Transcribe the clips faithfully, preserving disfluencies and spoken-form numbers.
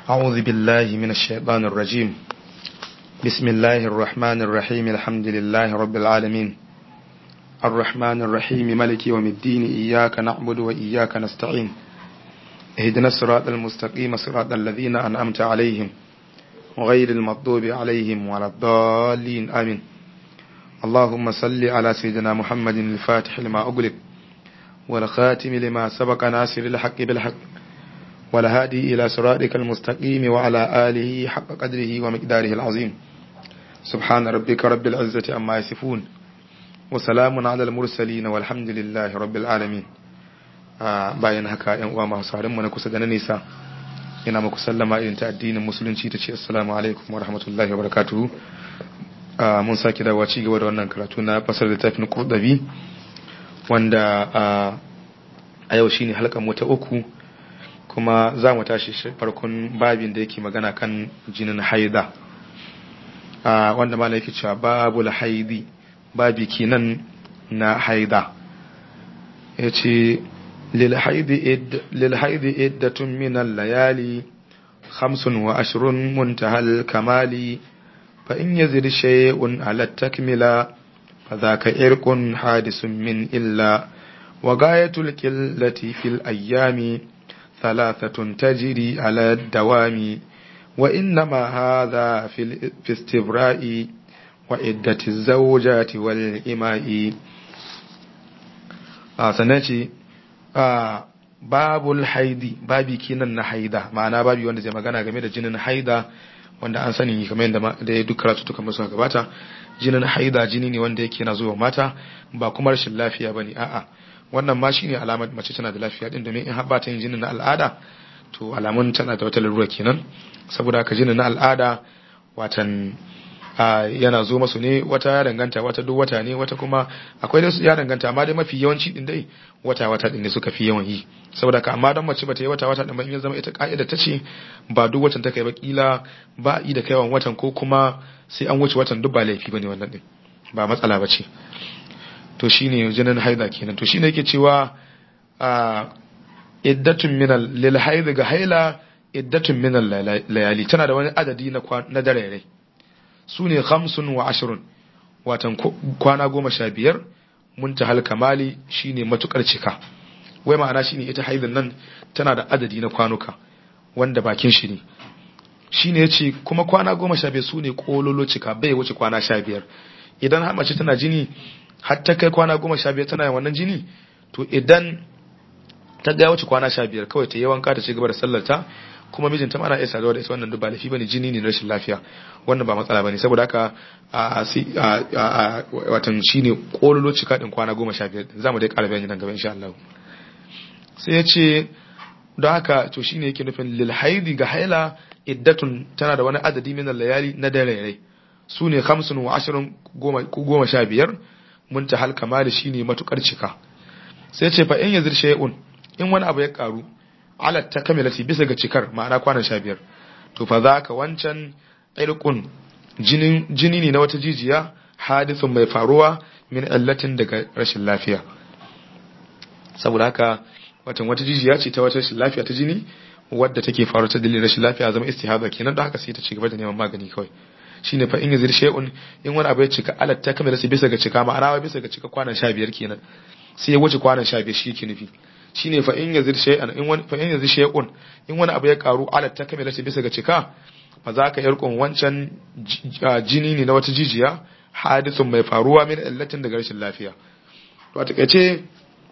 أعوذ بالله من الشيطان الرجيم. بسم الله الرحمن الرحيم. الحمد لله رب العالمين الرحمن الرحيم ملك يوم الدين. إياك نعبد وإياك نستعين. اهدنا الصراط المستقيم صراط الذين أنعمت عليهم غير المغضوب عليهم ولا الضالين آمين. اللهم صل على سيدنا محمد الفاتح لما أغلق والخاتم لما سبق ناصر الحق بالحق والهادي إلى صراطك المستقيم وعلى آله حق قدره ومقداره العظيم. سبحان ربك رب العزة عما يصفون وسلام على المرسلين والحمد لله رب العالمين. bayan haka ƴan uwa masu sauran mu na kusa da na nisa, ina muku sallama irin ta addinin musulunci ta ce assalamu alaikum wa rahmatullahi wa barakatuhu. mun sake dawowa ci gaba da wannan karatu na fasar littafin Qurtubi, wanda a yau shine halkan mu ta uku, kuma za mu tashi farkon babin da yake magana kan jinin haida, wanda malai yake cewa babul haidi, babi kenan na haida. yace lil haidi id lil haidi iddatun min al layali khamsun wa ashrun muntahal kamali fa in yazid shay'un ala takmila fadhaka irqun hadisun min illa wa gayatul qillati fil ayami ثلاثة تجري على الدوام وإنما هذا في الاستبراء وعدة الزوجات والإماء. سنأتي باب الحيض، بابي كينا حيضة، معنى بابي wanda zai magana game da jinin haida, wanda an sani kamar yadda da duk karatu tuka musu gabata, jinin haida jini ne wanda yake na zuwa mata, ba kuma rashin lafiya bane, a'a wannan ma shine alamar mace tana da lafiya din, domin in habba ta yin jinin na al'ada to alamun tana da wata larura kenan. saboda haka jinin na al'ada watan yana zo masu ne, wata ya danganta, wata duk wata ne, wata kuma akwai da ya danganta, amma dai mafi yawanci din dai wata wata din ne suka fi yawan yi. saboda haka amma dan mace bata yi wata wata din ba, in ya zama ita ka'ida ta ce ba duk watan ta kai ba, kila ba yi da kaiwan watan, ko kuma sai an wuce watan, duk ba laifi bane wannan din, ba matsala bace. to shine jinin haida kenan. to shine yake cewa iddatun minal lil haid, ga haila iddatun minal layali, tana da wani adadi na na darere, sune khamsun wa ashrun, watan kwana goma sha biyar, muntahal kamali shine matukar cika. wai ma'ana shine ita haidin nan tana da adadi na kwanuka wanda bakin shi ne, shine yace kuma kwana goma sha biyar sune kololo cika, bai wuce kwana sha biyar. idan har mace tana jini har ta kai kwana goma sha biyar tana wannan jini, to idan ta ga wuce kwana sha biyar kawai ta yi wanka ta ci gaba da sallarta, kuma mijinta ma na iya saduwa da ita, wannan duk ba laifi bane, jini ne na rashin lafiya, wannan ba matsala bane. saboda haka a a watan shine kololo cika din kwana goma sha biyar, zamu dai ƙara bayani nan gaba insha Allah. sai ya ce don haka to shine yake nufin lil haidi, ga haila iddatun tana da wani adadi min layali na dare, su ne hamsin wa ashirin, goma sha biyar, muntahal kamali shine matukar cika. sai ce fa in yazir shay'un, in wani abu ya karu ala takamilati bisa ga cikar, ma'ana kwana sha biyar, to fa zaka wancan irqun jinin jini ne na wata jijiya, hadisun mai faruwa min allatin daga rashin lafiya. saboda haka watan wata jijiya ce ta wata rashin lafiya ta jini wadda take faruwa ta dalilin rashin lafiya, zama istihaba kenan, don haka sai ta ci gaba da neman magani kawai. shine fa in yazir shay'un, in wani abu ya cika ala takamila sai bisa ga cika, ma'ana wai bisa ga cika kwanan sha biyar kenan, sai ya wuce kwanan sha biyar shi ke nufi. shine fa in yazir shay'an, in wani fa in yazir shay'un, in wani abu ya karu ala takamila sai bisa ga cika, fa zaka yarkun wancan jini ne na wata jijiya, hadisun mai faruwa min illatin daga rashin lafiya. to a takeice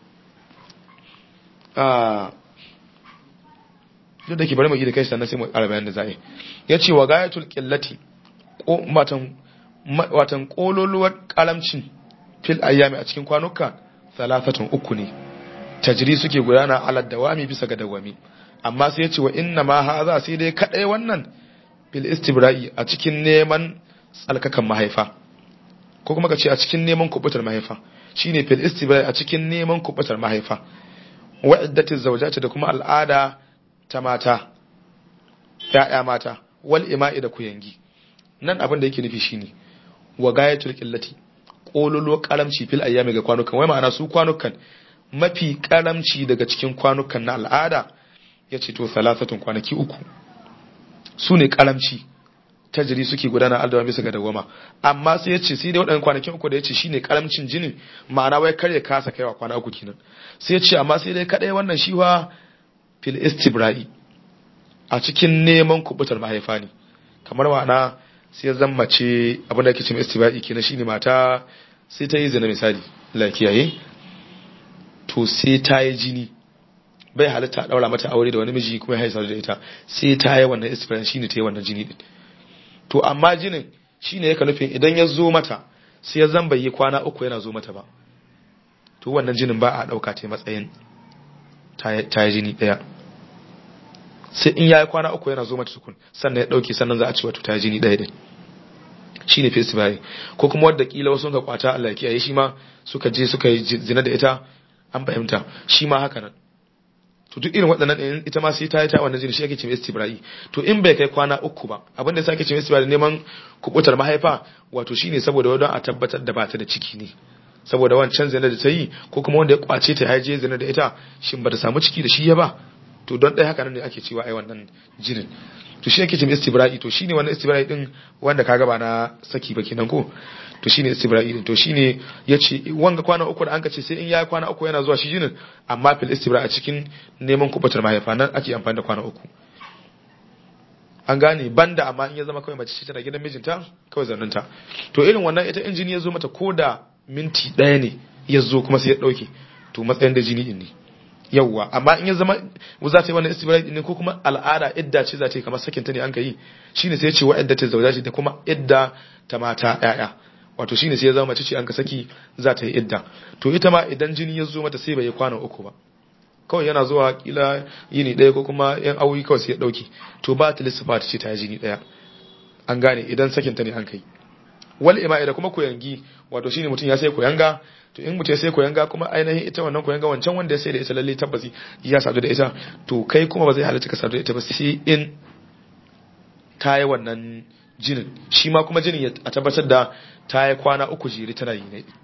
a duk da ke bari mu yi da kai sannan sai mu ƙara bayan da za'i. yace wa gayatul qillati, watan watan kololuwar kalamcin fil ayyami a cikin kwanuka salasatun uku ne, tajri suke gudana ala dawami bisa ga dawami. amma sai yace wa inna ma hadha, sai dai kadai wannan bil istibra'i, a cikin neman tsalkakan mahaifa, ko kuma kace a cikin neman kubutar mahaifa, shine fil istibra'i, a cikin neman kubutar mahaifa. wa iddatiz zawjati, da kuma al'ada ta mata, ya'ya mata, wal ima'i, da kuyangi. nan abin da yake nufi shine wa gayatul qillati, kololo karamci fil ayyami ga kwanukan, wai ma'ana su kwanukan mafi karamci daga cikin kwanukan na al'ada yace to salasatun kwanaki uku su ne karamci tajiri suke gudana aldawa bisa ga dawama amma sai ya ce sai dai waɗannan kwanakin uku da ya ce shine karamcin jinin ma'ana wai kare kasa kaiwa kwana uku kenan sai ya ce amma sai dai kadai wannan shi wa fil istibra'i a cikin neman kubutar mahaifa ne kamar ma'ana sai ya zama ce abin da ake cewa istibra'i kenan shine mata sai ta yi zina misali la kiyaye to sai ta yi jini bai halitta a daura mata aure da wani miji kuma ya haisa da ita sai ta yi wannan istibra'i shine ta yi wannan jini din to amma jinin shine yake nufin idan ya zo mata sai ya zan bai kwana uku yana zo mata ba to wannan jinin ba a dauka ta matsayin ta yi jini daya sai in yayi kwana uku yana zo mata tukun sannan ya dauke sannan za a ci wato ta yi jini daya din shine festival ko kuma wanda kila wasu ka kwata Allah ya kiyaye shi ma suka je suka yi zina da ita an fahimta shi ma haka nan to duk irin waɗannan ɗin ita ma sai ta yi ta wannan jini shi ake cewa istibra'i to in bai kai kwana uku ba abin da sake cewa istibra'i neman kubutar mahaifa wato shine saboda wadon a tabbatar da bata da ciki ne saboda wancan zina da ta yi ko kuma wanda ya kwace ta haje zina da ita shin bata samu ciki da shi ya ba to don ɗaya haka nan ne ake cewa ai wannan jinin to shi ake cewa istibra'i to shine wannan istibra'i din wanda kaga ba na saki ba kenan ko to shine istibra'i din to shine yace wanga kwana uku da an kace sai in yayi kwana uku yana zuwa shi jinin amma fil istibra'i cikin neman kubutar mahaifa nan ake amfani da kwana uku an gane banda amma in ya zama kawai mace ce tana gidan mijinta kawai zannunta to irin wannan ita in jini ya zo mata koda minti ɗaya ne ya zo kuma sai ya dauke to matsayin da jini din ne yawwa amma in ya zama za ta yi wannan istibra'i din ko kuma al'ada idda ce za ta yi kamar sakin ta ne an kai shine sai ya ce wa'idda ta zauja da kuma idda ta mata ƴaƴa wato shine sai ya zama mace ce an ka saki za ta yi idda to ita ma idan jini ya zo mata sai bai yi kwana uku ba kawai yana zuwa kila yini ɗaya ko kuma yan awoyi kawai sai ya dauke to ba ta lissafa ta ce ta yi jini ɗaya an gane idan sakin ta ne an kai wal ima'i da kuma koyangi wato shine mutum ya sai koyanga to in mutum ya sai koyanga kuma ainihin ita wannan koyanga wancan wanda ya sai da ita lalle tabbasi ya sadu da ita to kai kuma ba zai halatta ka sadu da ita ba sai in ta yi wannan jinin shi ma kuma jinin a tabbatar da ta yi kwana uku jiri tana yi ne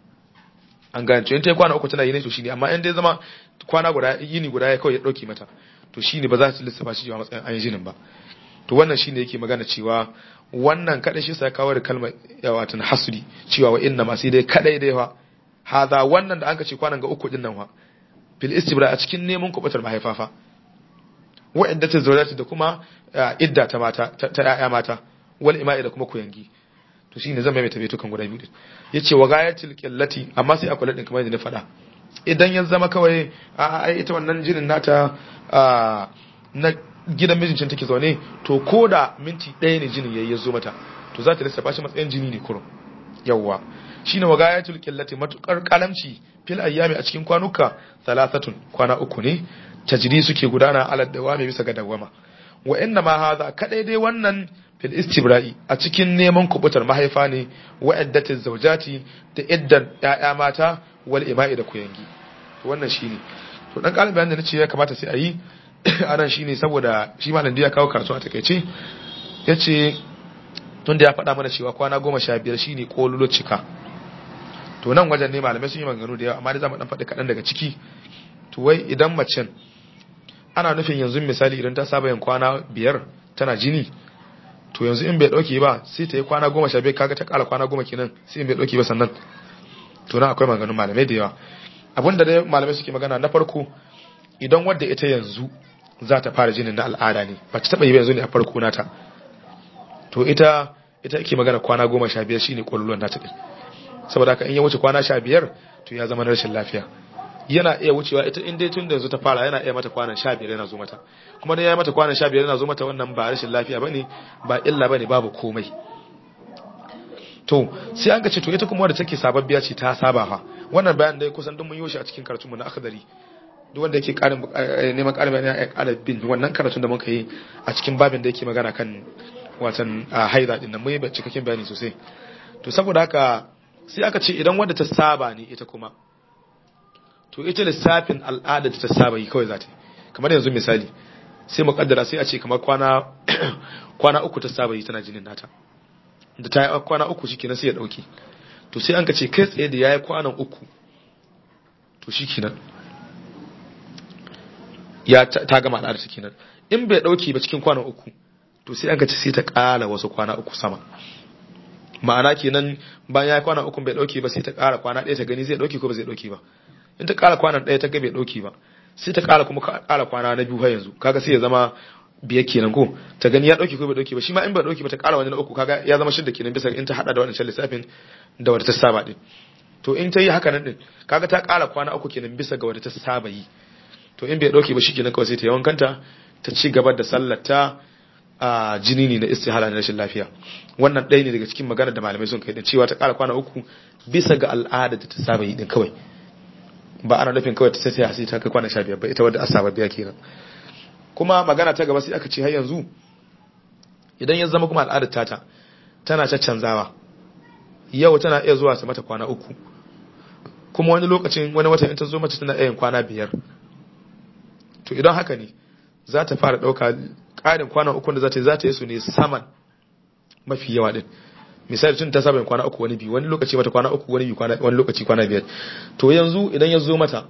an gane to in ta yi kwana uku tana yi ne to shine amma in dai zama kwana guda yini guda ya kawai ya dauke mata to shine ba za ta lissafa shi a matsayin an yi jinin ba to wannan shine yake magana cewa wannan kada shi sai kawo da kalmar watan hasudi cewa wa inna ma sai dai kadai dai fa hada wannan da anka ce kwanan ga uku din nan fa fil istibra a cikin neman kubatar mahaifafa wa iddatu zawjati da kuma idda ta mata ta yaya mata wal ima'i da kuma kuyangi to shine zan mai tabe to kan guda biyu din yace wa gayatil qillati amma sai akwai ladin kamar yadda na faɗa idan ya zama kawai a ita wannan jinin nata na gidan mijincin take zaune to ko da minti ɗaya ne jinin yayi ya zo mata to za ta lissafa shi matsayin jini ne kurum yawwa shine wagayatul qillati matukar kalamci fil ayyami a cikin kwanuka thalathatun kwana uku ne tajri suke gudana ala dawami bisa ga dawama wa inna ma hadha kadai dai wannan fil istibra'i a cikin neman kubutar mahaifa ne wa iddatiz zawjati da iddan ƴaƴa mata wal ima'i da kuyangi to wannan shine to dan kalin bayanin da nace ya kamata sai a yi anan shine saboda shi malam da ya kawo karatu a takeice yace tunda ya faɗa mana cewa kwana goma sha biyar shine kololo cika to nan wajen ne malamai sun yi maganganu da yawa amma dai zamu dan faɗi kaɗan daga ciki to wai idan macen ana nufin yanzu misali idan ta saba yin kwana biyar tana jini to yanzu in bai dauke ba sai ta yi kwana goma sha biyar kaga ta ƙara kwana goma kenan sai in bai dauke ba sannan to nan akwai maganganun malamai da yawa abinda dai malamai suke magana na farko idan wadda ita yanzu za ta fara jinin na al'ada ne ba ta taba yi ba yanzu ne a farko nata to ita ita ake magana kwana goma sha biyar shine kwallon nata din saboda haka in ya wuce kwana sha biyar to ya zama na rashin lafiya yana iya wucewa ita in dai tun da yanzu ta fara yana iya mata kwanan sha biyar yana zo mata kuma dan ya mata kwanan sha biyar yana zo mata wannan ba rashin lafiya bane ba illa bane babu komai to sai an ga ce to ita kuma wadda take sababbiya ce ta saba fa wannan bayan dai kusan duk mun yi shi a cikin karatun mu na akhdari duk wanda yake karin neman karin bayani ya kara bin wannan karatun da muka yi a cikin babin da yake magana kan watan haida din nan mun yi cikakken bayani sosai to saboda haka sai aka ce idan wanda ta saba ne ita kuma to ita lissafin al'ada ta saba yi kawai za ta yi kamar yanzu misali sai mu kaddara sai a ce kamar kwana kwana uku ta saba yi tana jinin nata da ta yi kwana uku shikenan sai ya dauke to sai an ka ce kai tsaye da yayi kwanan uku to shikenan ya ta gama al'ada ta kenan in bai dauke ba cikin kwanan uku to sai an ka ci sai ta ƙara wasu kwana uku sama ma'ana kenan bayan ya kwana uku bai dauke ba sai ta ƙara kwana ɗaya ta gani zai dauke ko ba zai dauke ba in ta ƙara kwana ɗaya ta ga bai dauke ba sai ta ƙara kuma ƙara kwana na biyu har yanzu kaga sai ya zama biyar kenan ko ta gani ya dauke ko bai dauke ba shi ma in bai dauke ba ta ƙara wani na uku kaga ya zama shidda kenan bisa in ta hada da wannan lissafin da wadda ta saba din to in ta yi haka nan din kaga ta ƙara kwana uku kenan bisa ga wadda ta saba yi to in bai dauke ba shikenan kawai sai ta yawan kanta ta ci gaba da sallar ta a jini ne na istihala na rashin lafiya wannan ɗaya ne daga cikin magana da malamai sun kai da cewa ta ƙara kwana uku bisa ga al'ada da ta saba yi din kawai ba ana nufin kawai ta sai sai ta kai kwana sha biyar ba ita wadda asaba biya kenan kuma magana ta gaba sai aka ce har yanzu idan ya zama kuma al'adar tata tana caccanzawa yau tana iya zuwa ta mata kwana uku kuma wani lokacin wani watan in ta zo mata tana iya kwana biyar to idan haka ne za ta fara ɗauka ƙarin kwana uku da za ta yi za ta yi su ne saman mafi yawa din misali tun ta saba yin kwana uku wani biyu wani lokaci mata kwana uku wani biyu wani lokaci kwana biyar to yanzu idan ya zo mata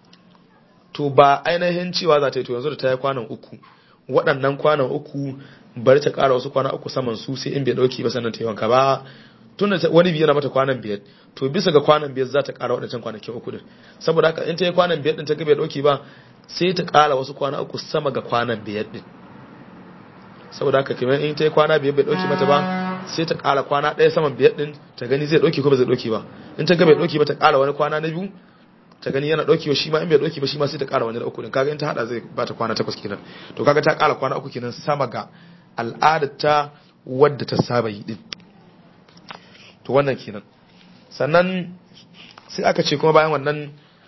to ba ainihin cewa za ta yi to yanzu da ta yi kwanan uku waɗannan kwanan uku bari ta ƙara wasu kwana uku saman su sai in bai ɗauki ba sannan ta yi wanka ba tun da wani biyu na mata kwanan biyar to bisa ga kwanan biyar za ta ƙara waɗancan kwanakin uku din saboda haka in ta yi kwanan biyar din ta ga bai ɗauki ba sai ta ƙara wasu kwana uku sama ga kwanan biyar din saboda haka kamar in ta yi kwana biyar bai ɗauki mata ba sai ta ƙara kwana ɗaya saman biyar din ta gani zai ɗauki ko ba zai ɗauki ba in ta ga bai ɗauki ba ta ƙara wani kwana na biyu ta gani yana ɗauki ba shi ma in bai ɗauki ba shi ma sai ta ƙara wani na uku din kaga in ta hada zai ba ta kwana takwas kenan to kaga ta ƙara kwana uku kenan sama ga al'adar ta wadda ta saba yi din to wannan kenan sannan sai aka ce kuma bayan wannan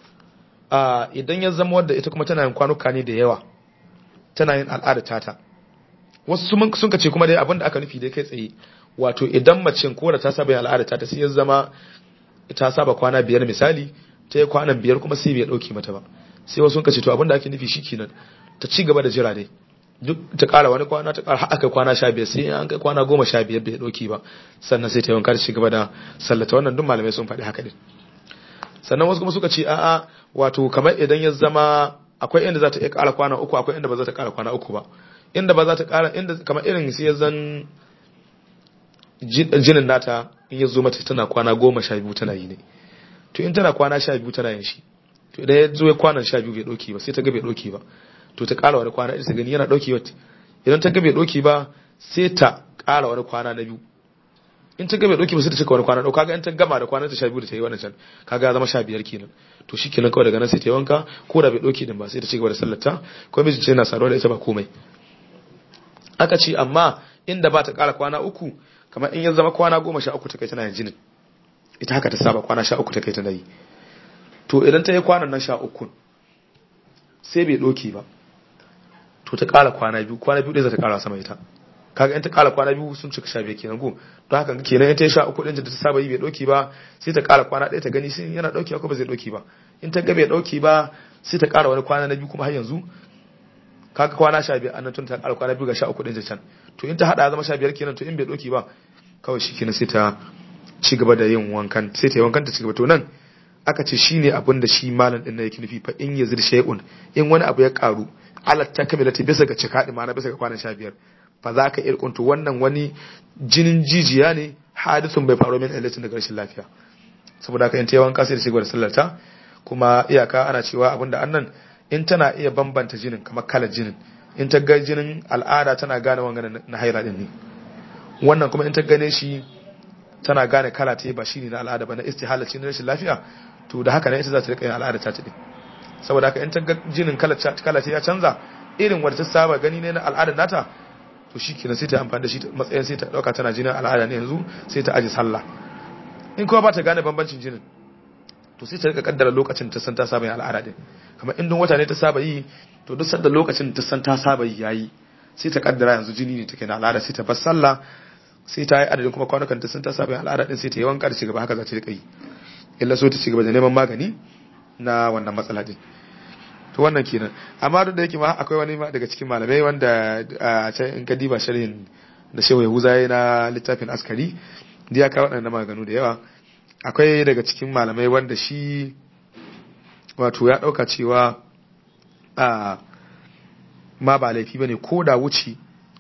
idan ya zama wadda ita kuma tana yin kwanuka ne da yawa tana yin al'adar tata wasu sun ka ce kuma dai abinda aka nufi dai kai tsaye wato idan macin ko da ta saba yin al'adar tata sai ya zama ta saba kwana biyar misali ta yi kwanan biyar kuma sai bai dauke mata ba sai wasu sun ka ce to abinda ake nufi shikenan ta ci gaba da jira dai duk ta kara wani kwana ta kara aka kwana sha biyar sai an kai kwana goma sha biyar bai dauki ba sannan sai ta yi wanka ta ci gaba da sallata wannan duk malamai sun faɗi haka din sannan wasu kuma suka ce a'a wato kamar idan ya zama akwai inda za ta iya kara kwana uku akwai inda ba za ta kara kwana uku ba inda ba za ta kara inda kamar irin sai ya zan jinin nata in ya zo mata tana kwana goma sha biyu tana yi ne to in tana kwana sha biyu tana yin shi to idan ya zo ya kwanan sha biyu bai dauki ba sai ta ga bai dauki ba to ta ƙara wani kwana ɗaya ta gani yana ɗauki wata idan ta ga bai ɗauki ba sai ta ƙara wani kwana na biyu in ta ga bai ɗauki ba sai ta cika wani kwana ɗau kaga in ta gama da kwana ta sha biyu da ta yi wannan can kaga ya zama sha biyar kenan to shi kenan kawai daga nan sai ta yi wanka ko da bai ɗauki din ba sai ta cigaba da sallata ko mijin ce yana saduwa da ita ba komai aka ce amma inda ba ta ƙara kwana uku kamar in ya zama kwana goma sha uku ta kai tana yin jinin ita haka ta saba kwana sha uku ta kai tana yi to idan ta yi kwanan nan sha uku sai bai ɗauki ba to ta ƙara kwana biyu kwana biyu ɗaya za ta ƙara sama ita kaga in ta ƙara kwana biyu sun cika sha biyar kenan ko don haka kenan in ta yi sha uku ɗin da ta saba yi bai ɗauki ba sai ta ƙara kwana ɗaya ta gani sai yana ɗauki ko ba zai ɗauki ba in ta ga bai ɗauki ba sai ta ƙara wani kwana na biyu kuma har yanzu kaga kwana sha biyar annan tun ta ƙara kwana biyu ga sha uku ɗin da can to in ta haɗa zama sha biyar kenan to in bai ɗauki ba kawai shi kenan sai ta ci gaba da yin wankan sai ta yi wankan ta ci gaba to nan aka ce shine abin da shi malam din yake nufi fa in yazid shay'un in wani abu ya karu alat takmilati bisa ga cika ma na bisa ga kwanan sha biyar fa za ka irkuntu wannan wani jinin jijiya ne hadisun bai faru min ilatin daga rashin lafiya saboda haka in ta yawan kasai da shigar da sallarta kuma iyaka ana cewa abinda annan in tana iya bambanta jinin kamar kalar jinin in ta ga jinin al'ada tana gane wannan na haila din ne wannan kuma in ta gane shi tana gane kala ta ba shine na al'ada ba na istihala ce na rashin lafiya to da haka ne ita za ta rika yin al'ada ta din saboda haka in ta ga jinin kala kala ta ya canza irin wanda ta saba gani ne na al'ada nata to shikenan sai ta amfani da shi matsayin sai ta dauka tana jinin al'ada ne yanzu sai ta aji sallah in kuma ba ta gane bambancin jinin to sai ta rika kaddara lokacin ta san ta saba yin al'ada din kamar in dun wata ne ta saba yi to duk sanda lokacin ta san ta saba yi yayi sai ta kaddara yanzu jini ne take na al'ada sai ta bar sallah sai ta yi adadin kuma kwanukan ta san ta saba yin al'ada din sai ta yi wanka da cigaba haka za ta rika yi illa so ta cigaba da neman magani na wannan matsala din to wannan kenan amma duk da yake ma akwai wani daga cikin malamai wanda a can in ka diba sharhin da Shehu Yahuza yayin na littafin Askari da ya kawo waɗannan maganganu da yawa akwai daga cikin malamai wanda shi wato ya dauka cewa a ma ba laifi bane ko da wuce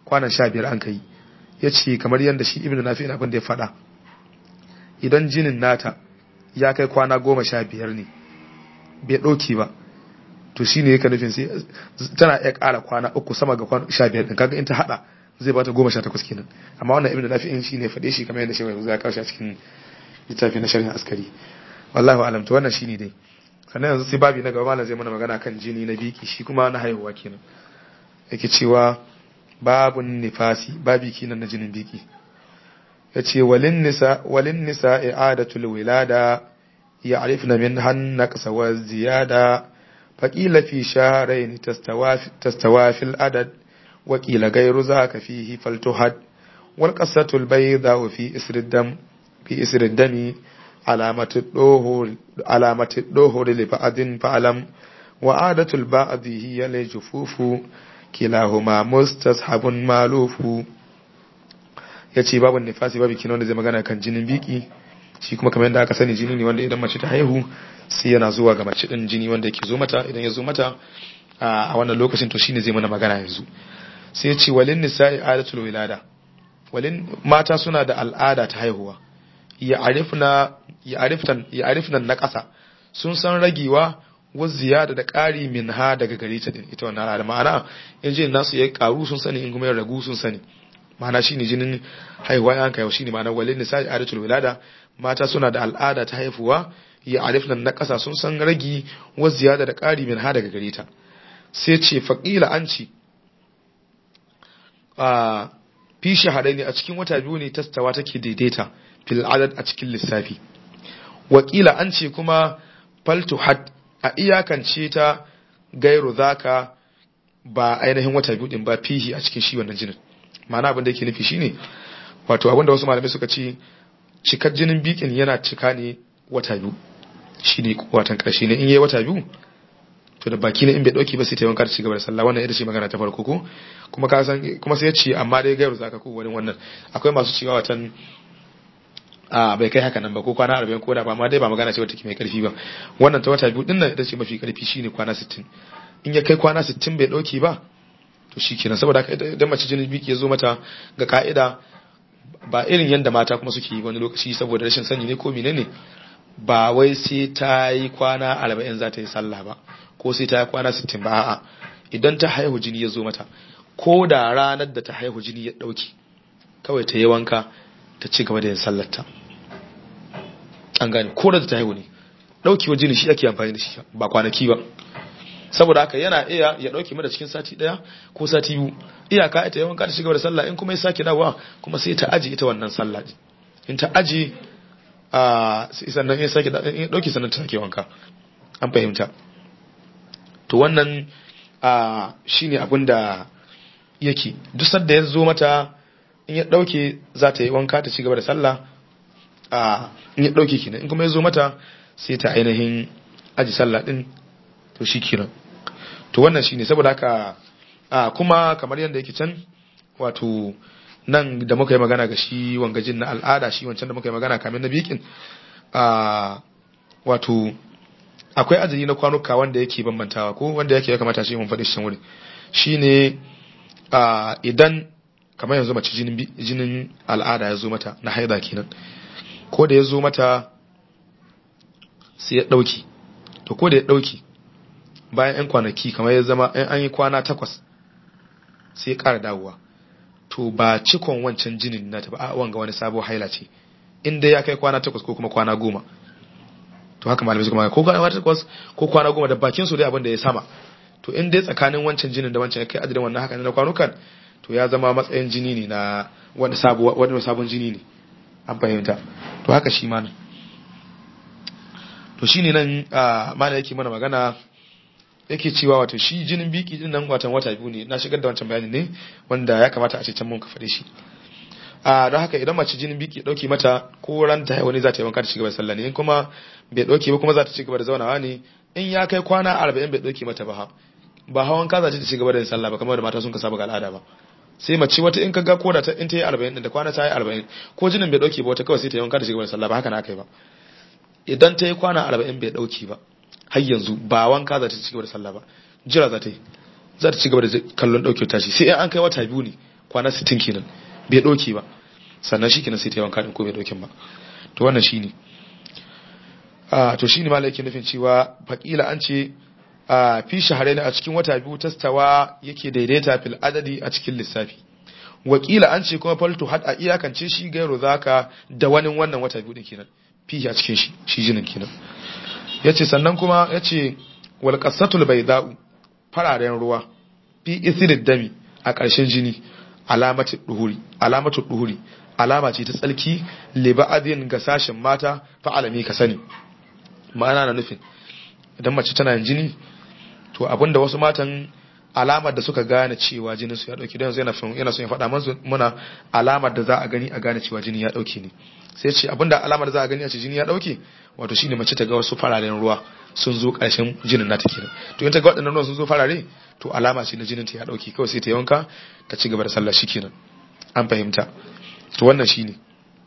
kwanan sha biyar an kai yace kamar yanda shi ibnu nafi abin da ya faɗa idan jinin nata ya kai kwana goma sha biyar ne bai ɗauki ba to shine yake nufin sai tana iya ƙara kwana uku sama ga kwana sha biyar din kaga in ta hada zai bata goma sha takwas kenan amma wannan ibnu nafi'in shine faɗe shi kamar yadda shi mai zai kawo shi a cikin littafi na sharhin askari wallahi alam to wannan shine dai sannan yanzu sai babi na gaba malam zai mana magana kan jini na biki shi kuma na haihuwa kenan yake cewa babun nifasi babi kenan na jinin biki yace walin nisa walin nisa i'adatul wilada ya'rifna min hannaqsa wa ziyada faqila fi shahrayn tastawafi tastawafi al-adad wa qila ghayru zaka fihi faltuhad wal qasatu al-bayda fi isri ad-dam fi isri ad-dami alamatu ad-duhur alamatu ad-duhur li ba'din fa'lam wa 'adatu al-ba'di hiya al-jufufu kilahuma mustashabun malufu yace babun nifasi babu kinan da zai magana kan jinin biki shi kuma kamar yadda aka sani jini ne wanda idan mace ta haihu sai yana zuwa ga mace din jini wanda yake zo mata idan ya zo mata a wannan lokacin to shine zai mana magana yanzu sai ya ce walin nisa'i adatul wilada walin mata suna da al'ada ta haihuwa ya arifna ya ariftan ya arifnan na ƙasa sun san ragewa wa ziyada da ƙari min ha daga gare ta din ita wannan al'ada ma'ana in jinin nasu ya karu sun sani in kuma ya ragu sun sani ma'ana shine jinin haihuwa yan kai shine ma'ana walin nisa'i adatul wilada mata suna da al'ada ta haifuwa ya arifnan na ƙasa sun san ragi wa ziyada da ƙari min ha daga gare ta sai ce faqila an ci a fi shahadaini a cikin wata biyu ne tastawa take daidaita fil adad a cikin lissafi wakila an ce kuma faltu had a iyakance ta gairu zaka ba ainihin wata biyu din ba fihi a cikin shi wannan jinin ma'ana abin da yake nufi shine wato abin da wasu malamai suka ce cikar jinin bikin yana cika ne wata biyu shine watan karshe ne in yayi wata biyu to da baki ne in bai dauki ba sai ta wanka ta cigaba da sallah wannan ita ce magana ta farko ko kuma ka san kuma sai ya ce amma dai gairu zaka ko wani wannan akwai masu cewa watan a bai kai haka nan ba ko kwana arba'in ko da ba amma dai ba magana ce wata ke mai karfi ba wannan ta wata biyu din nan ita ce mafi karfi shine kwana sittin in ya kai kwana sittin bai dauki ba to shikenan saboda haka idan mace jinin biki ya zo mata ga ka'ida ba irin yanda mata kuma suke yi wani lokaci saboda rashin sani ne ko menene ba wai sai ta yi kwana arba'in za ta yi sallah ba ko sai ta yi kwana sittin ba a'a idan ta haihu jini ya zo mata ko da ranar da ta haihu jini ya dauki kawai ta yi wanka ta ci gaba da yin sallarta an gane ko da ta haihu ne daukewa jini shi ake amfani da shi ba kwanaki ba saboda haka yana iya ya dauke mata cikin sati daya ko sati biyu iyaka ita yawan ka ta ci gaba da sallah in kuma ya sake dawowa kuma sai ta aji ita wannan sallah in ta aji a sannan ya sake in dauke sannan ta sake wanka an fahimta to wannan a shine abin da yake duk sanda ya zo mata in ya dauke za ta yi wanka ta ci gaba da sallah a in ya dauke kenan in kuma ya zo mata sai ta ainihin aji sallah din to shi kenan to wannan shine saboda haka a kuma kamar yanda yake can wato nan da muka yi magana ga shi wangajin na al'ada shi wancan da muka yi magana kamin na bikin a wato akwai ajali na kwanuka wanda yake bambantawa ko wanda yake ya kamata shi mun faɗi shi wuri shine a idan kamar yanzu mace jinin jinin al'ada ya zo mata na haida kenan ko da ya zo mata sai ya dauki to ko da ya dauki bayan yan kwanaki kamar ya zama an yi kwana takwas sai ya ƙara dawowa to ba cikon wancan jinin na ta ba a wanga wani sabo haila ce inda ya kai kwana takwas ko kuma kwana goma to haka malamai suka magana ko kwana takwas ko kwana goma da bakin su dai abin da ya sama to in dai tsakanin wancan jinin da wancan ya kai adadin wannan haka ne na kwanukan to ya zama matsayin jini ne na wani sabo wani sabon jini ne an fahimta to haka shi ma to shine nan malai yake mana magana yake cewa wato shi jinin biki din nan watan wata biyu ne na shigar da wancan bayanin ne wanda ya kamata a ce can mun ka fade shi a don haka idan mace jinin biki dauke mata ko ran ta wani za ta yi wanka ta cigaba da sallah ne in kuma bai dauke ba kuma za ta cigaba da zaunawa ne in ya kai kwana arba'in bai dauke mata ba ba hawan ka za ta cigaba da yin sallah ba kamar da mata sun ka saba ga al'ada ba sai mace wata in ka ga ko da ta in ta yi arba'in din da kwana ta yi arba'in ko jinin bai dauke ba wata kawai sai ta yi wanka ta cigaba da sallah ba haka na kai ba idan ta yi kwana arba'in bai dauke ba har yanzu ba wanka za ta ci gaba da sallah ba jira za ta yi za ta ci gaba da kallon dauke tashi sai an kai wata biyu ne kwana sittin kenan bai dauke ba sannan shi kenan sai ta yi wanka din ko bai daukin ba to wannan shine a to shine malai yake nufin cewa faqila an ce a fi shaharain a cikin wata biyu tastawa yake daidaita fil adadi a cikin lissafi wakila an ce kuma faltu had a iyakance shi gairu zaka da wani wannan wata biyu din kenan fi a cikin shi shi jinin kenan yace sannan kuma yace wal qasatul bayda'u fararen ruwa fi isirid dami a ƙarshen jini alamatu duhuri alamatu duhuri alama ce ta tsalki liba'adin ga sashin mata fa alami ka sani ma'ana na nufin idan mace tana yin jini to abinda wasu matan alamar da suka gane cewa jinin su ya dauke don yana yana son ya faɗa musu muna alamar da za a gani a gane cewa jini ya dauke ne sai ce abinda alamar da za a gani a ce jini ya dauke wato shine mace ta ga wasu fararen ruwa sun zo ƙarshen jinin nata kenan to in ta ga waɗannan ruwan sun zo farare to alama ce na jinin ta ya dauke kawai sai ta yanka ta ci gaba da sallah shikenan an fahimta to wannan shine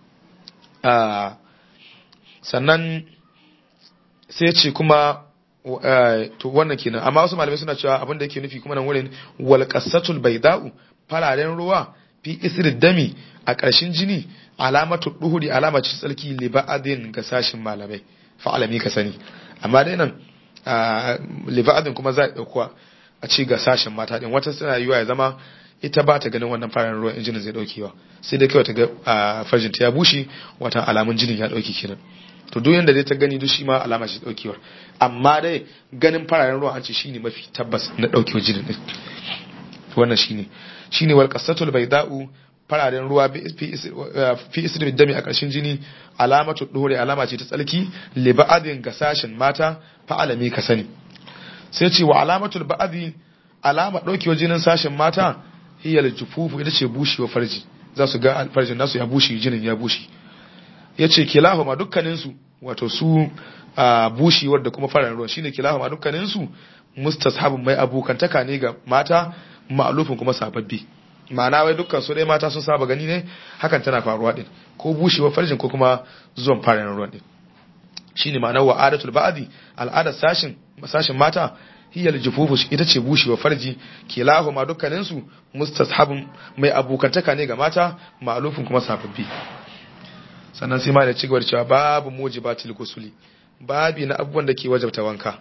a sannan sai ce kuma to wannan kenan amma wasu malamai suna cewa abinda yake nufi kuma nan wurin wal qasatul bayda'u fararen ruwa fi isrid dami a ƙarshen jini alamatu duhuri alama ce tsarki li ba'adin ga sashin malamai fa alami ka sani amma dai nan li ba'adin kuma za a dauko a ce ga sashin mata din wata suna yiwa ya zama ita ba ta ganin wannan fararen ruwan injinin zai daukewa sai dai kawai ta ga farjin ta ya bushe wata alamun jinin ya dauke kenan to duk yanda dai ta gani duk shi ma alama ce daukewar amma dai ganin fararen ruwa an ce shine mafi tabbas na daukewar jinin din wannan shine shine wal qasatul bayda'u fararen ruwa fi isri dami a ƙarshen jini alamatu dore alama ce ta tsalki li ba'adin ga sashin mata fa alami ka sani sai ce wa alamatul ba'adi alama daukewar jinin sashin mata hiyal jufufu ita ce bushewa farji za su ga farjin nasu ya bushe jinin ya bushe yace kilahuma dukkanin su wato su bushewar da kuma fararen ruwa shine kilahuma dukkanin su mustashabun mai abokantaka ne ga mata ma'alufin kuma sababbi ma'ana wai dukkan su dai mata sun saba gani ne hakan tana faruwa din ko bushewar farjin ko kuma zuwan fararen ruwa din shine ma'anar wa adatul ba'di al'adar sashin sashin mata hiyal jufufu ita ce bushewar farji kilahuma dukkanin su mustashabun mai abokantaka ne ga mata ma'alufin kuma sababbi sannan sai ma da cigaba da cewa babu mujibatil ghusli babi na abubuwan da ke wajabta wanka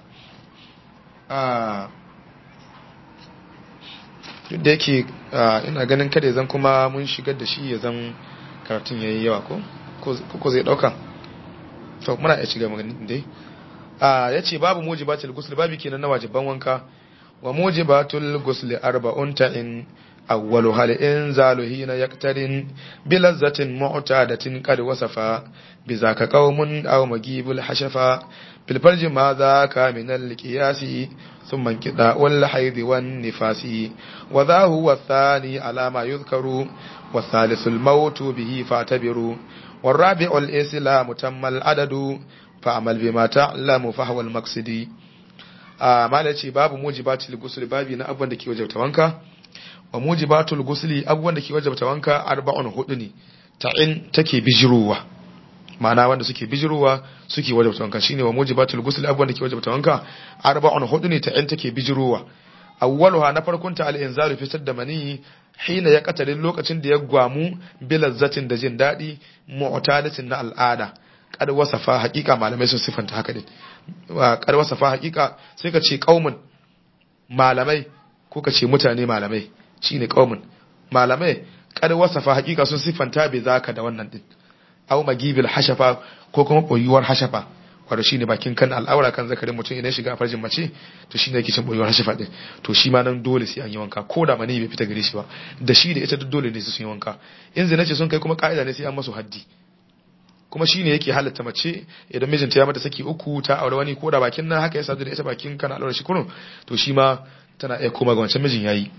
ah duk da yake ina ganin kada zan kuma mun shigar da shi ya zan karatun yayi yawa ko ko zai dauka to muna iya shiga maganin dai ah yace babu mujibatil ghusli babi kenan na wajiban wanka wa mujibatul ghusli arba'un ta'in awwalu hal inzalu hina yaktarin bilazzatin mu'tadatin qad wasafa bizaka qaumun aw magibul hashafa bil farji ma dhaka min al qiyasi thumma qida wal hayd wan nifasi wa dha huwa thani ala ma yudhkaru wa thalithul maut bihi fatabiru wal rabi'ul islam tammal adadu fa'amal bima ta'lamu fa huwa al maqsidi a malaci babu mujibatil ghusl babi na abban da ke wajabta wanka wa mujibatul ghusli abubuwan da ke wajabta wanka arba'un hudu ne ta'in take bijiruwa ma'ana wanda suke bijiruwa suke wajabta wanka shine wa mujibatul ghusli abubuwan da ke wajabta wanka arba'un hudu ne ta'in take bijiruwa awwaluha na farkon ta al-inzalu fitar da mani hina ya katalin lokacin da ya gwamu bilazzatin da jin dadi mu'tadatin na al'ada kad wasafa haqiqa malamai sun sifanta haka din kad wasafa haqiqa sai ka ce qaumun malamai ko ka ce mutane malamai shine qaumun malamai kad wasafa hakika sun sifanta bai zaka da wannan din aw magibil hashafa ko kuma boyuwar hashafa wato shine bakin kan al'aura kan zakarin mutum idan shiga farjin mace to shine yake cin boyuwar hashafa din to shi ma nan dole sai an yi wanka ko da mani bai fita gare shi ba da shi da ita duk dole ne su yi wanka in zina ce sun kai kuma ka'ida ne sai an masu haddi kuma shine yake halatta mace idan mijinta ya mata saki uku ta aure wani ko da bakin nan haka ya sadu da ita bakin kan al'aura shi kurun to shi ma tana iya koma ga wancan mijin yayi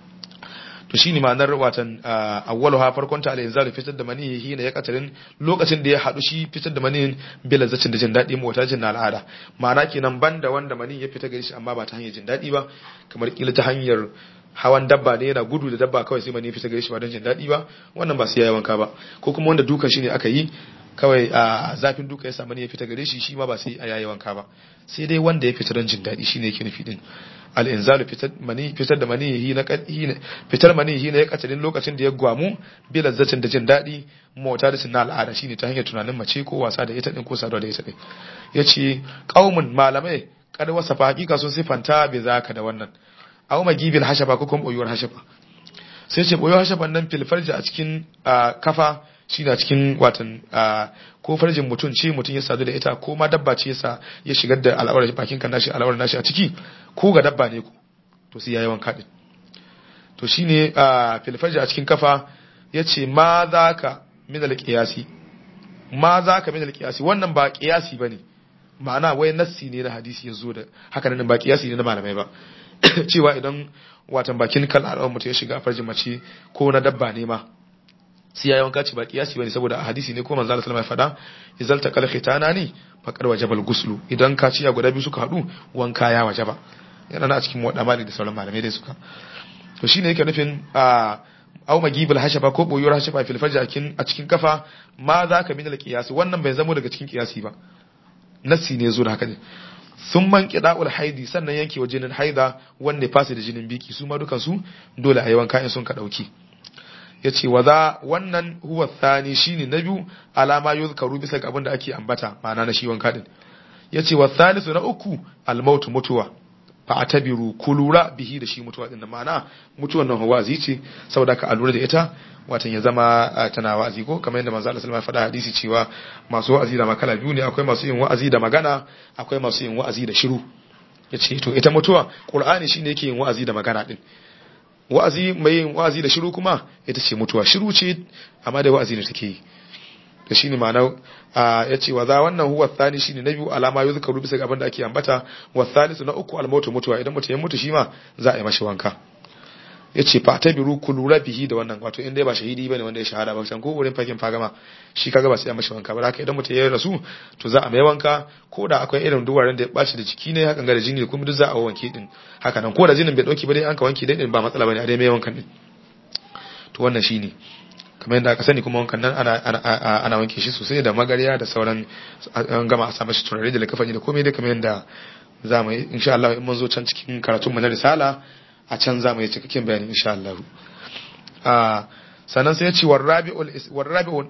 to shine ma'anar watan awwaluha farkon ta al-inzalu fitar da mani hina ya katarin lokacin da ya hadu shi fitar da mani bilazacin da jin dadi mu wata jin al'ada ma'ana kenan banda wanda mani ya fita gare shi amma ba ta hanyar jin dadi ba kamar kila ta hanyar hawan dabba ne yana gudu da dabba kawai sai mani ya fita gare shi ba don jin dadi ba wannan ba sai yayi wanka ba ko kuma wanda dukan shi ne aka yi kawai a zafin duka ya samu ne ya fita gare shi shi ma ba sai a yayi wanka ba sai dai wanda ya fita don jin dadi shine yake nufi din al-inzalu fitar mani fitar da mani na fitar mani na ya katalin lokacin da ya gwamu bi lazzatin da jin dadi mota da sunna al'ada shine ta hanyar tunanin mace ko wasa da ita din ko saduwa da ita din yace qaumun malamai kada wasafa hakika sun sifanta bi zaka da wannan aw magibil hashaba ko kuma boyuwar hashaba sai ce boyuwar hashaban nan fil farji a cikin kafa shine a cikin watan ko farjin mutum ce mutum ya sadu da ita ko ma dabba ce yasa ya shigar da al'aurar bakin kan nashi al'aurar nashi a ciki ko ga dabba ne ko to sai yayi wanka din to shine fil farji a cikin kafa yace ma zaka min al-qiyasi ma zaka min al-qiyasi wannan ba qiyasi bane ma'ana wai nassi ne na hadisi yazo da haka nan ba qiyasi ne na malamai ba cewa idan watan bakin kan al'aurar mutum ya shiga a farjin mace ko na dabba ne ma sai yayi wanka ce ba kiyasi bane saboda a hadisi ne ko manzo Allah sallallahu alaihi wasallam ya fada izal taqal khitanani faqad wajabal ghuslu idan ka ciya guda biyu suka hadu wanka ya wajaba yana na cikin wadda mali da sauran malamai dai suka to shine yake nufin a aw magibul hashaba ko boyuwar hashaba fil farji a cikin kafa ma zaka min al qiyasi wannan bai zamo daga cikin kiyasi ba nassi ne zo da haka ne sun man qida'ul haidi sannan yanke jinin haida wanne fasi da jinin biki su ma dukan su dole a yi wanka in sun ka dauki yace waza wannan huwa thani shine na biyu alama yuzkaru bisa ga abin da ake ambata ma'ana na shi wanka din yace wa thalithu na uku al-maut mutuwa fa atabiru kulura bihi da shi mutuwa din ma'ana mutuwan nan wazi ce saboda ka alura da ita watan ya zama tana wa'azi ko kamar yadda manzo Allah sallallahu alaihi wasallam ya faɗa hadisi cewa masu wa'azi da makala biyu ne akwai masu yin wa'azi da magana akwai masu yin wa'azi da shiru yace to ita mutuwa qur'ani shine yake yin wa'azi da magana din wa'azi mai yin wa'azi da shiru kuma ita ce mutuwa shiru ce amma da wa'azi ne take yi da shine ma'ana yace wa za wannan huwa thani shine na biyu alama yuzkaru bisa ga abin da ake ambata wa thalithu na uku al-mautu mutuwa idan mutum ya mutu shi ma za a yi mashi wanka yace fa tabiru kulura bihi da wannan wato in dai ba shahidi bane wanda ya shahada ba san ko wurin fakin fagama shi kaga ba sai a mashi wanka ba haka idan mutum ya rasu to za a mai wanka ko da akwai irin duwaran da ya baci da jiki ne hakan ga da jini kuma duk za a wanke din haka nan ko da jinin bai dauki ba dai an ka wanke dai din ba matsala bane a dai mai wankan din to wannan shine kamar yadda aka sani kuma wankan nan ana ana ana wanke shi sosai da magariya da sauran an gama a sa mashi turare da likafani da komai dai kamar yadda za mu yi insha Allah in mun zo can cikin karatun mu na risala a can za mu yi cikakken bayani insha Allah sannan sai ya ce warrabi'u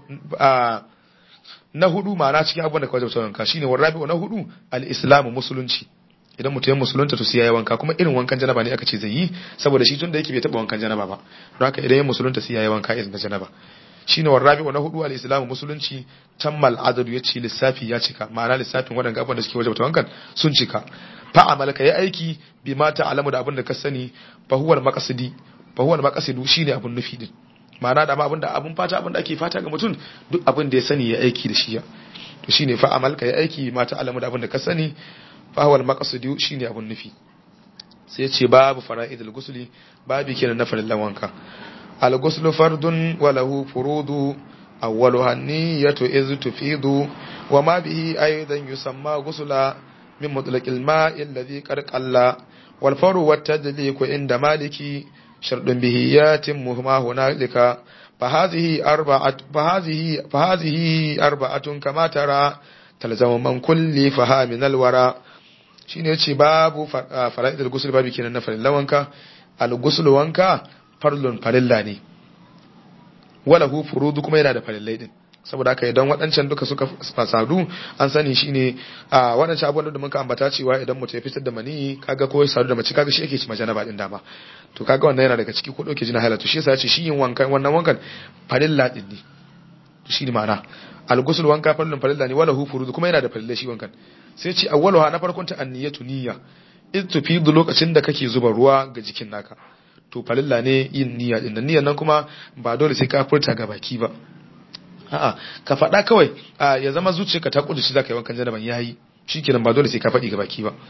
na hudu ma'ana cikin abubuwan da kawai jabta wanka shine warrabi'u na hudu al-islamu musulunci idan mutum ya musulunta to sai ya yi wanka kuma irin wankan janaba ne aka ce zai yi saboda shi tun da yake bai taba wankan janaba ba don haka idan ya musulunta sai ya yi wanka irin na janaba shine warrabi'u na hudu al-islamu musulunci tammal adadu ya ce lissafi ya cika ma'ana lissafin waɗanda abubuwan da suke wajabta wankan sun cika fa amalka ya aiki bi ma ta'lamu da abin da ka sani fa huwa al-maqsidi fa huwa al-maqsidu shine abin nufi din ma'ana da ma abin da abin fata abin da ake fata ga mutum duk abin da ya sani ya aiki da shi ya to shine fa amalka ya aiki ma ta'lamu da abin da ka sani fa huwa al-maqsidu shine abin nufi sai ya ce babu fara'idul ghusli babu kenan na farillan wanka al-ghuslu fardun wa lahu furudu awwaluha an-niyyatu iz tufidu wa ma bihi aidan yusamma ghusla من مطلق الماء الذي قد قل والفور والتدليك عند مالكي شرط به يتم ما هنالك فهذه أربعة فهذه فهذه أربعة كما ترى تلزم من كل فها من الورى shine yace babu fara'idul ghusl babu kenan na farilla wanka al-ghusl wanka farlun farilla ne wala hu furudu kuma yana da farillai din saboda haka idan waɗancan duka suka fasadu an sani shine a waɗancan abubuwan da muka ambata cewa idan mutum ya fitar da mani kaga ko ya sadu da mace kaga shi yake ci majanaba din dama to kaga wannan yana daga ciki ko dauke jina halatu shi yasa ya ce shi yin wankan wannan wankan farilla din ne to shine ma'ana al-ghusl wanka farillun farilla ne wala hu furudu kuma yana da farilla shi wankan sai ce awwaluha na farkon ta anniyatu niyya iz tufidu lokacin da kake zuba ruwa ga jikin naka to farilla ne yin niyya din nan niyyan nan kuma ba dole sai ka furta ga baki ba a'a ka faɗa kawai ya zama zuciyarka ta kudu shi zaka yi wankan janaban yayi shikenan ba dole sai ka faɗi ga baki ba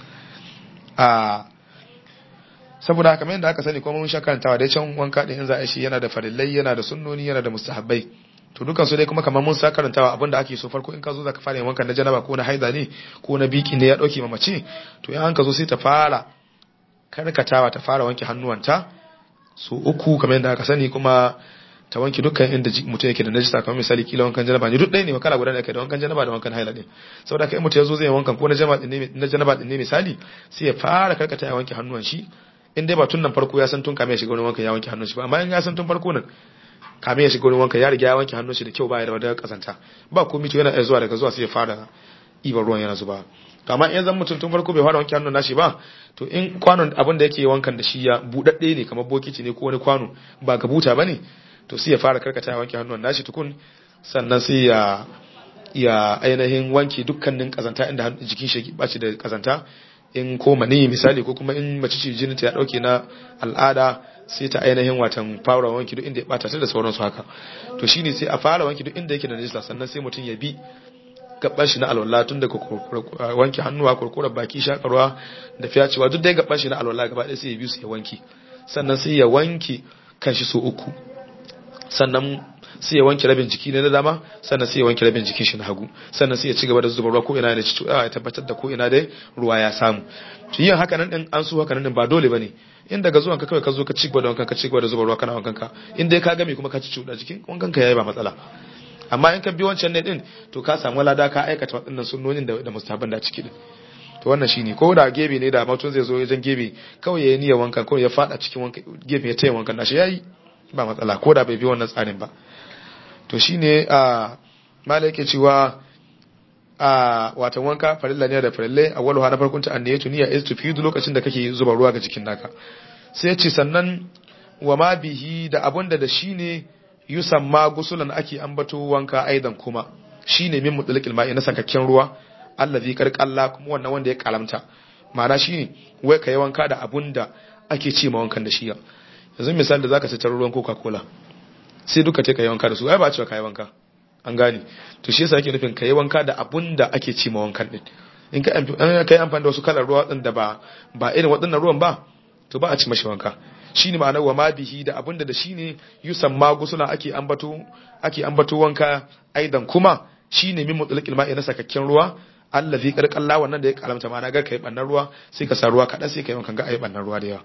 a saboda haka yadda aka sani kuma mun sha karantawa dai can wanka din in za a shi yana da farillai yana da sunnoni yana da mustahabbai to dukan su dai kuma kamar mun sa karantawa abinda ake so farko in ka zo zaka fara yin wankan na janaba ko na haida ne ko na biki ne ya dauke ma mace to in an ka zo sai ta fara karkatawa ta fara wanke hannuwanta su uku kamar yadda aka sani kuma ta wanke dukkan inda mutum yake da najisa kamar misali kila wankan janaba ne duk ɗaya ne kala guda ne kai da wankan janaba da wankan haila din saboda kai mutum yazo zai wankan ko na janaba din ne na janaba din ne misali sai ya fara karkata ya wanke hannun shi in dai ba tun nan farko ya san tun kame ya shiga wani wankan ya wanke hannun shi ba amma in ya san tun farko nan kame ya shiga wani wankan ya riga ya wanke hannun shi da kyau ba ya da wadda kasanta ba komai to yana iya zuwa daga zuwa sai ya fara ibar ruwan yana zuba to amma in zan mutum tun farko bai fara wanke hannun nashi ba to in kwanon abin da yake wankan da shi ya budadde ne kamar bokiti ne ko wani kwano ba ga buta bane to sai ya fara karkata ya wanke hannun nashi tukun sannan sai ya ya ainihin wanke dukkanin kazanta inda jikin shi baci da kazanta in ko mani misali ko kuma in mace ce jinin ta ya dauke na al'ada sai ta ainihin watan fara wanki duk inda ya bata ta da sauransu haka to shine sai a fara wanki duk inda yake da najisa sannan sai mutum ya bi gaban shi na alwala tun da wanke hannuwa kurkurar baki shakarwa da fiyacewa duk dai gaban shi na alwala gaba ɗaya sai ya bi su ya wanki sannan sai ya wanke kanshi so uku sannan sai ya wanke rabin jiki ne na dama sannan sai ya wanke rabin jikin shi na hagu sannan sai ya ci gaba da zuba ruwa ko ina da ci ya tabbatar da ko ina dai ruwa ya samu to yin haka nan din an so haka nan din ba dole bane in daga zuwan ka kawai ka zo ka ci gaba da wankan ka ci gaba da zuba ruwa kana wankan ka in dai ka game kuma ka ci cuda jikin wankan ka yayi ba matsala amma in ka bi wancan ne din to ka samu lada ka aikata waɗannan sunnonin da da mustahaban da ciki din to wannan shine ko da gebe ne da mutum zai zo wajen gebe kawai yayi niyyar wankan ko ya fada cikin wankan gebe ya taya wankan nashi yayi ba matsala ko da bai bi wannan tsarin ba to shine a malai yake cewa a watan wanka farilla ne da farille awwalu ha na farkon ta anniyatu niyya is tufidu lokacin da kake zuba ruwa ga jikin naka sai ce sannan wa ma bihi da abunda da shine yusamma gusulan ake ambato wanka aidan kuma shine min mutlaqiil ma'i na sakakken ruwa allazi qarqalla kuma wannan wanda ya kalamta ma'ana shine wai kai wanka da abunda ake ce ma wankan da shi yanzu misali da zaka sitar ruwan Coca-Cola sai duka te kai wanka da su ai ba a cewa kai wanka an gane to shi yasa yake nufin kai wanka da abunda ake ci ma wankan din in ka kai amfani da wasu kalar ruwa din da ba ba irin waɗannan ruwan ba to ba a ci mashi wanka shine ma'anar wa ma bihi da abunda da shine yusamma gusuna ake ambato ake ambato wanka aidan kuma shine min mutlaqil ma'i na sakakken ruwa allazi qarqalla wannan da ya kalamta ma'ana ga kai bannan ruwa sai ka sa ruwa kadan sai kai wankan ga ai bannan ruwa da yawa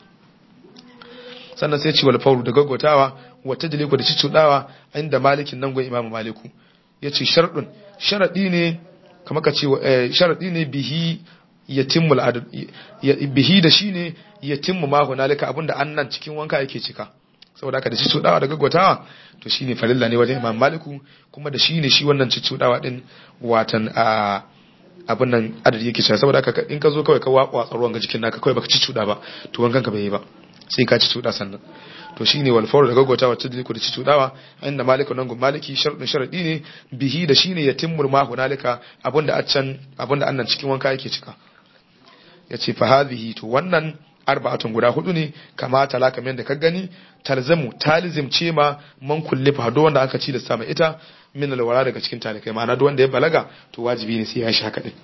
sannan sai ci wal fawru da gaggotawa wata daliku da cicudawa inda malikin nan gon imamu maliku yace sharadun sharadi ne kamar ka ce sharadi ne bihi yatimmul adad bihi da shine yatimmu ma hunalika abinda annan cikin wanka yake cika saboda haka da cicudawa da gaggotawa to shine farilla ne wajen imamu maliku kuma da shine shi wannan cicudawa din watan a abin nan adadi yake cika saboda haka in ka zo kawai ka wakwa tsaruwan ga jikin naka kawai baka cicuda ba to wankan ka bai yi ba sai ka ci tuda sannan to shine wal fawr da gagota wacce da ku da ci tudawa inda maliku nan gun maliki sharadin sharadi ne bihi da shine yatimmul ma hunalika abinda a can abinda annan cikin wanka yake cika yace fa hadhihi to wannan arba'atun guda hudu ne kama talaka men da ka gani talzamu talizim ce ma man kullifa do wanda aka ci da sama ita min alwara daga cikin talikai ma'ana do wanda ya balaga to wajibi ne sai ya shi haka din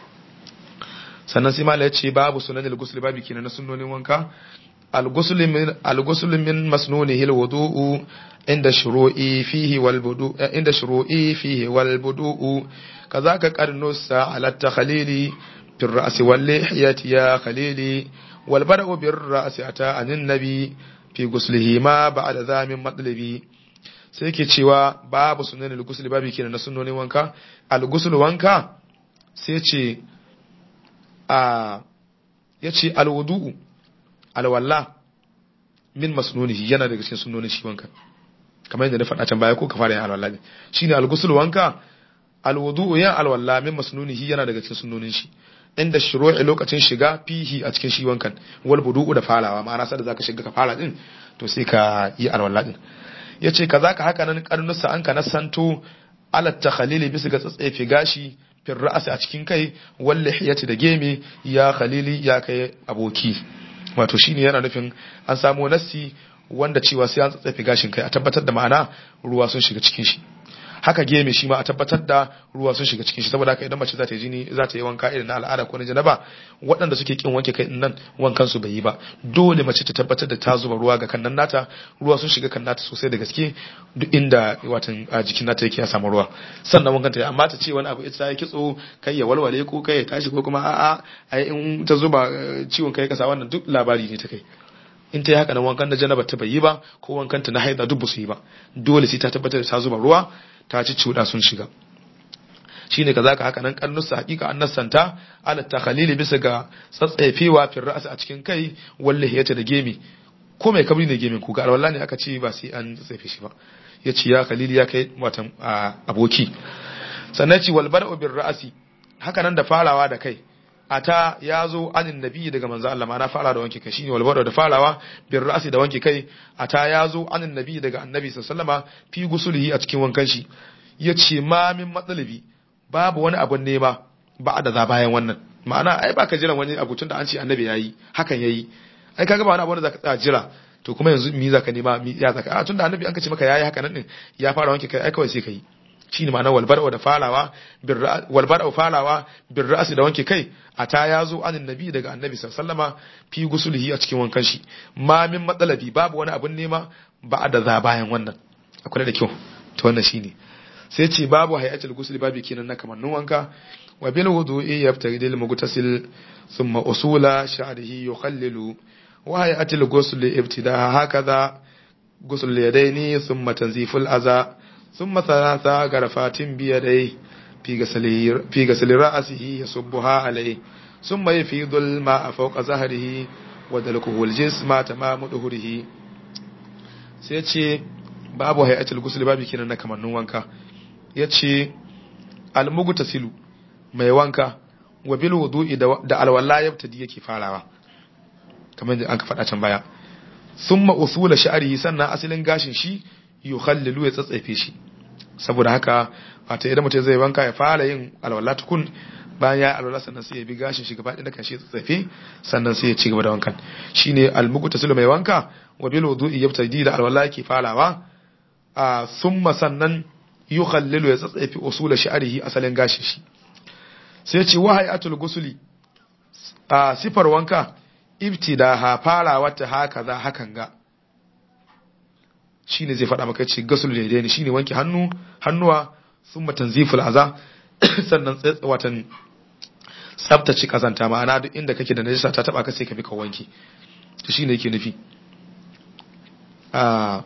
sannan sai mala yace babu sunanil ghusl babu kenan na sunnonin wanka al-ghusl min al-ghusl min masnunihi al-wudu'u inda shuru'i fihi wal budu inda shuru'i fihi wal budu kazaka qarnusa ala takhalili في الرأس واللحية يا خليلي والبرء بالرأس أتى عن النبي في غسله ما بعد ذا من مطلبي sai ke cewa babu sunan al-ghusl babu kenan na sunnonin wanka al-ghusl wanka sai ce a yace al-wudu al-walla min masnunihi yana daga cikin sunnonin shi wanka kamar yadda na faɗa can baya ko ka fara yin al-walla ne shine al-ghusl wanka al-wudu ya al-walla min masnunihi yana daga cikin sunnonin shi inda shuru'i lokacin shiga fihi a cikin shi wankan wal budu'u da farawa ma'ana sai da zaka shiga ka fara din to sai ka yi alwala din yace kazaka haka nan karnusa an ka nasanto ala takhalili bisa ga tsatsefe gashi fil ra'si a cikin kai wal lihiyati da geme ya khalili ya kai aboki wato shine yana nufin an samu nassi wanda cewa sai an tsatsefe gashin kai a tabbatar da ma'ana ruwa sun shiga cikin shi haka geme shi ma a tabbatar da ruwa sun shiga cikin shi saboda haka idan mace za ta yi jini za ta yi wanka irin na al'ada ko na janaba waɗanda suke kin wanke kai nan wankan su bai yi ba dole mace ta tabbatar da ta zuba ruwa ga kannan nata ruwa sun shiga kan nata sosai da gaske duk inda watan a jikin nata yake ya samu ruwa sannan wankan ta amma ta ce wani abu ita ya kitso kai ya walwale ko kai ya tashi ko kuma a'a ai in ta zuba ciwon kai kasa wannan duk labari ne ta kai in ta yi haka nan wankan da janaba ta bai yi ba ko wankan ta na haida duk ba su yi ba dole sai ta tabbatar da ta zuba ruwa ta ci cuda sun shiga shine kaza ka haka nan kannusa hakika an nasanta ala takhalili bisa ga tsatsefewa fil ra's a cikin kai wallahi yace da gemi ko mai kabri ne gemin ku ga wallahi ne aka ce ba sai an tsefe shi ba yace ya khalili ya kai watan aboki sannan ci wal bada'u bir ra'si haka nan da farawa da kai ata yazo anin nabi daga manzo Allah ma na fara da wanke kai shine wal bada'u da farawa bir ra'si da wanke kai ata yazo anin nabi daga annabi sallallahu alaihi wasallama fi gusulihi a cikin wankan shi yace ma min matsalabi babu wani abun nema ba da za bayan wannan ma'ana ai baka jira wani abu tun da an ce annabi yayi hakan yayi ai kaga ba wani abu da zaka tsaya jira to kuma yanzu mi zaka nema mi ya zaka a tunda annabi an ka ce maka yayi haka nan din ya fara wanke kai ai kawai sai kai shine ma'ana walbar'a da falawa bir walbar'a falawa bir ra'si da wanke kai ata yazo anin nabi daga annabi sallallahu alaihi wasallama fi gusulihi a cikin wankan shi ma min matsalabi babu wani abun nema ba da za bayan wannan akwai da kyau to wannan shine sai ce babu hayatul ghusl babu kenan na kamannin wanka wa bil wudu'i yabtagil mughtasil thumma usula sha'rihi yukhallilu wa hayatul ghusl ibtidaha hakaza ghusl yadaini thumma tanziful aza thumma thalatha garfatin bi yadayhi fi ghasli fi ghasli ra'sihi yasubbuha alayhi thumma yafidul ma'a fawqa zahrihi wa dalkuhu al jisma tamamu duhurihi sai ce babu hayatul ghusl babu kenan na kamannin wanka ya ce almugutasilu mai wanka wa bil wudu'i da alwala yabtadi yake farawa kamar da an ka faɗa can baya thumma usula sha'rihi sannan asalin gashin shi yukhallilu ya tsatsefe shi saboda haka wata idan mutum zai wanka ya fara yin alwala tukun bayan ya alwala sannan sai ya bi gashin shi gaba ɗaya kan shi tsatsefe sannan sai ya ci gaba da wankan shine almugutasilu mai wanka wa bil wudu'i yabtadi da alwala yake farawa a thumma sannan yukhallilu ya tsatsefi usula sha'rihi asalin gashin shi sai ce wahayatul gusuli a sifar wanka ibtidaha farawa ta haka za hakan ga shine zai faɗa maka ce gasul ne shine wanke hannu hannuwa thumma tanziful aza sannan watan tsaftace kazanta ma'ana duk inda kake da najisa ta taba ka sai ka bi ka wanke to shine yake nufi a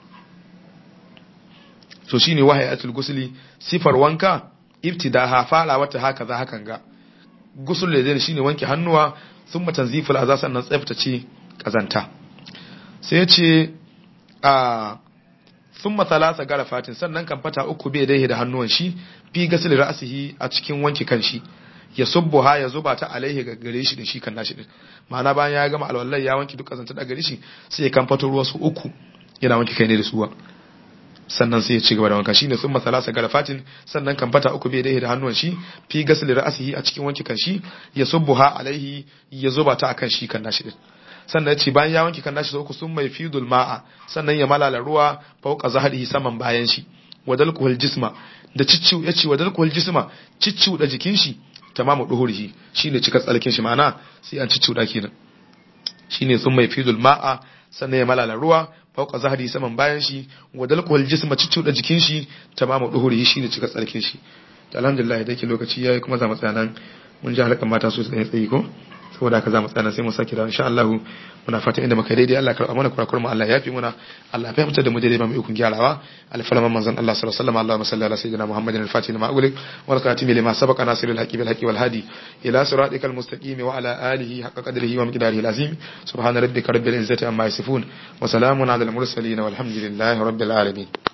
to shine wahayatul gusli sifar wanka ibtidaha fala wata haka za hakan ga gusul da shine wanke hannuwa thumma tanziful aza sannan tsaftace kazanta sai yace a thumma thalatha garafatin sannan kan fata uku bai dai da hannuwan shi fi gasli ra'sihi a cikin wanke kanshi ya subbuha ya zuba ta alaihi ga gare shi din shi kan nashi din ma'ana bayan ya gama alwallai ya wanke duk kazanta da gare shi sai ya kan fato ruwa su uku yana wanke kai ne da suwa sannan sai ya ci gaba da wanka shine sun masalasa garafatin sannan kan fata uku bai dai da hannuwan shi fi gasli ra'sihi a cikin wanke kan shi ya subbuha alaihi ya zuba ta akan shi kan nashi din sannan ya ce bayan ya wanke kan nashi sau uku sun mai fidul ma'a sannan ya malala ruwa fauka zahrihi saman bayan shi wadalkuhul jisma da cicciu ya ce wadalkuhul jisma cicciu da jikin shi tamamu duhurihi shine cika tsalkin shi ma'ana sai an cicciu da kenan shine sun mai fidul ma'a sannan ya malala ruwa fauka zahri saman bayan shi wadalkuhul jisma cicciu da jikin shi tamamu duhurihi shine cika tsalkin shi to alhamdulillah da yake lokaci yayi kuma za mu tsaya nan mun ji halkan mata su tsaye tsayi ko saboda haka za mu tsaya sai mu saki da insha Allah muna fatan inda muka daidai Allah karɓa mana kurakuran mu Allah ya yafi muna Allah ya fahimta da mu daidai ba mu ikon gyarawa alfalama manzon Allah sallallahu alaihi wasallam Allahumma salli ala sayyidina Muhammadin al-fatih lima ughliq wal khatimi lima sabaqa nasiril haqqi bil haqqi wal hadi ila siratikal mustaqim wa ala alihi haqqa qadrihi wa miqdarihi al-azim subhana rabbika rabbil izzati amma yasifun wa salamun ala al-mursalin walhamdulillahi rabbil alamin